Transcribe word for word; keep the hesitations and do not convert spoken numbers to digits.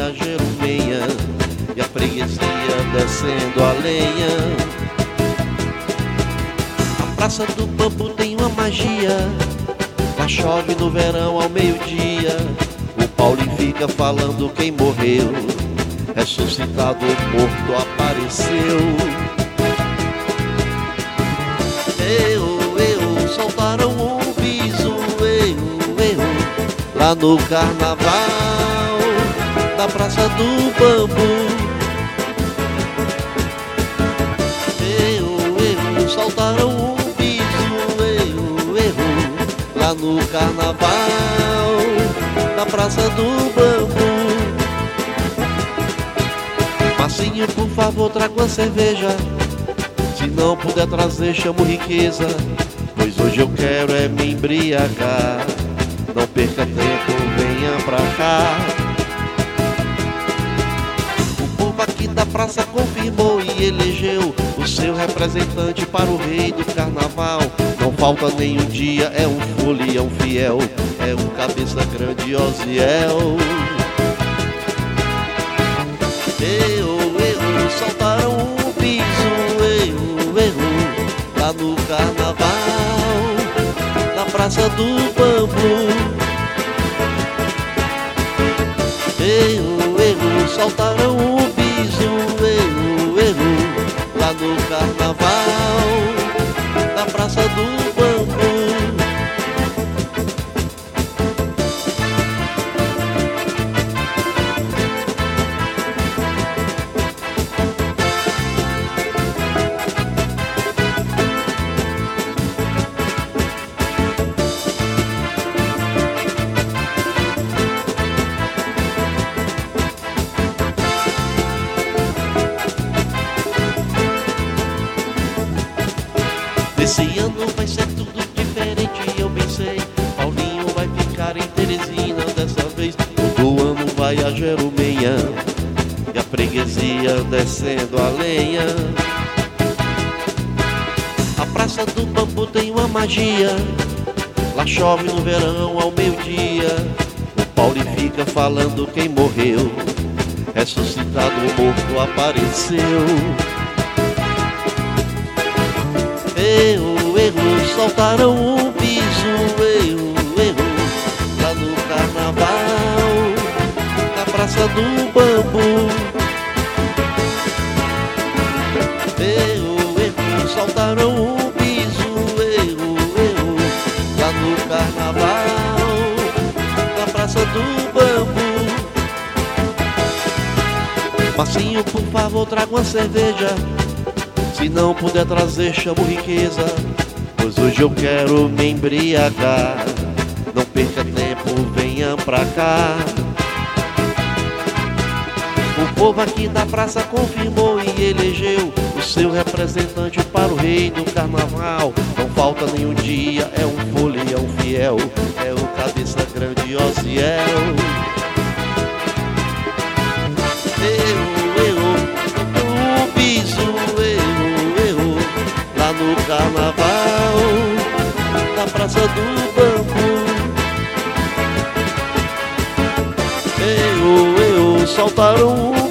a Jerumenha e a freguesia descendo a lenha. A Praça do Bambu tem uma magia, lá chove no verão ao meio-dia. O Paulinho fica falando quem morreu, ressuscitado, morto, apareceu. Eu, eu, soltaram um piso, eu, eu, lá no carnaval da Praça do Bambu. Eu, eu, soltaram um piso, eu, eu, lá no carnaval da Praça do Bambu. Marcinho, por favor, traga uma cerveja. Se não puder trazer, chamo Riqueza, pois hoje eu quero é me embriagar. Não perca tempo, venha pra cá. O povo aqui da praça confirmou e elegeu o seu representante para o rei do carnaval. Não falta nenhum dia, é um folião fiel, é um cabeça grande Osiel. Eu, eu, soltaram um piso, eu, eu, lá no carnaval da Praça do Bambu. Eu, eu, soltaram um piso, eu, eu, lá no carnaval da Praça do Bambu. Esse ano vai ser tudo diferente, eu pensei. Paulinho vai ficar em Teresina dessa vez. Todo ano vai a Jerumenha e a freguesia descendo a lenha. A Praça do Bambu tem uma magia, lá chove no verão ao meio-dia. O Paulinho fica falando quem morreu, ressuscitado, morto, apareceu. Eu, eu, soltaram um piso, eu, eu, lá no carnaval da Praça do Bambu. Eu, eu, soltaram um piso, eu, eu, lá no carnaval da Praça do Bambu. Marcinho, por favor, traga uma cerveja. Se não puder trazer, chamo Riqueza, pois hoje eu quero me embriagar. Não perca tempo, venha pra cá. O povo aqui da praça confirmou e elegeu o seu representante para o rei do carnaval. Não falta nenhum dia, é um folião fiel, é o cabeça grande Osiel. Eu, eu, o piso, no carnaval da Praça do Bambu. Eu, eu, soltaram um